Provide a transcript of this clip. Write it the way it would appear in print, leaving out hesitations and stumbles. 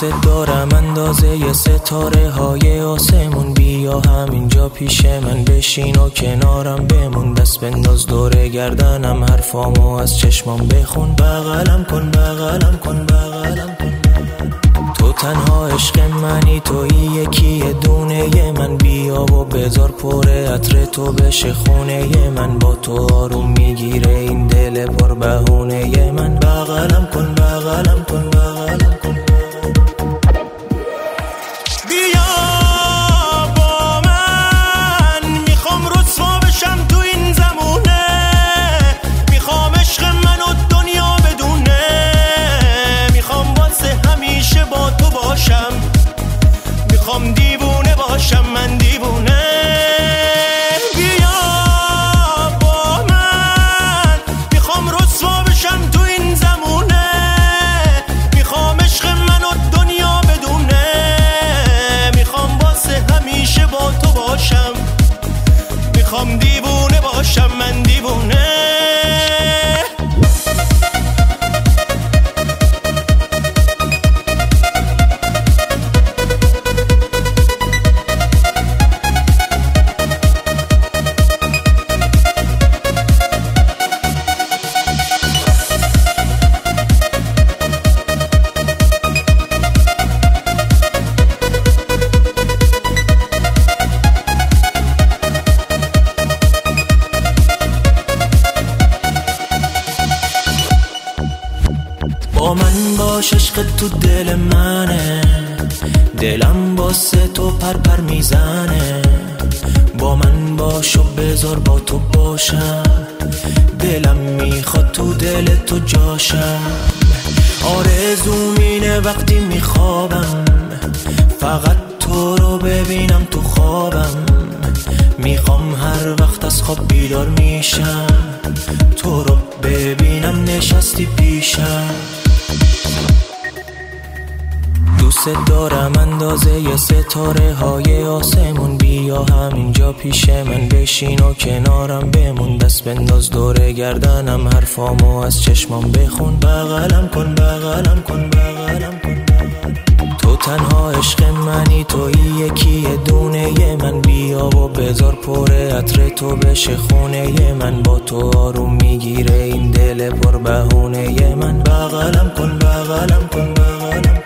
دوست دارم اندازه ی ستاره های آسمون. بیا همینجا پیش من بشین و کنارم بمون. دست بنداز دور گردنم، حرفامو از چشمام بخون. بغلم کن بغلم کن بغلم کن. تو تنها عشق منی، تویی یکی دونه من. بیا و بذار پر عطر تو بشه خونه من. با تو آروم میگیره این دل پر بهونه من. بغلم کن بغلم کن بغلم کن. بیا با من، میخوام رسوا بشم تو این زمونه. میخوام عشق من و دنیا بدونه. میخوام واسه همیشه با تو باشم. میخوام دیوونه باشم من دیوونه. بیا با من، میخوام رسوا بشم تو این زمونه. میخوام عشق من و دنیا بدونه. میخوام واسه همیشه با تو باشم. میخوام دیوونه باشم من دیوونه. با من باش، عشق تو دل منه. دلم واسه تو پر پر میزنه. با من باش و بذار با تو باشم. دلم میخواد تو دل تو جاشم. آرزوم اینه وقتی میخوابم فقط تو رو ببینم تو خوابم. میخوام هر وقت از خواب بیدار میشم تو رو ببینم نشستی پیشم. دوست دارم اندازه ی ستاره های آسمون. بیا همینجا پیش من بشین و کنارم بمون. دست بنداز دور گردنم، حرفامو از چشمام بخون. بغلم کن بغلم کن بغلم کن. تو تنها عشق منی، تویی یکی دونه من. بیا و بذار پر عطر تو بشه خونه من. با تو آروم میگیره این دل پر بهونه من. بغلم کن بغلم کن بغلم.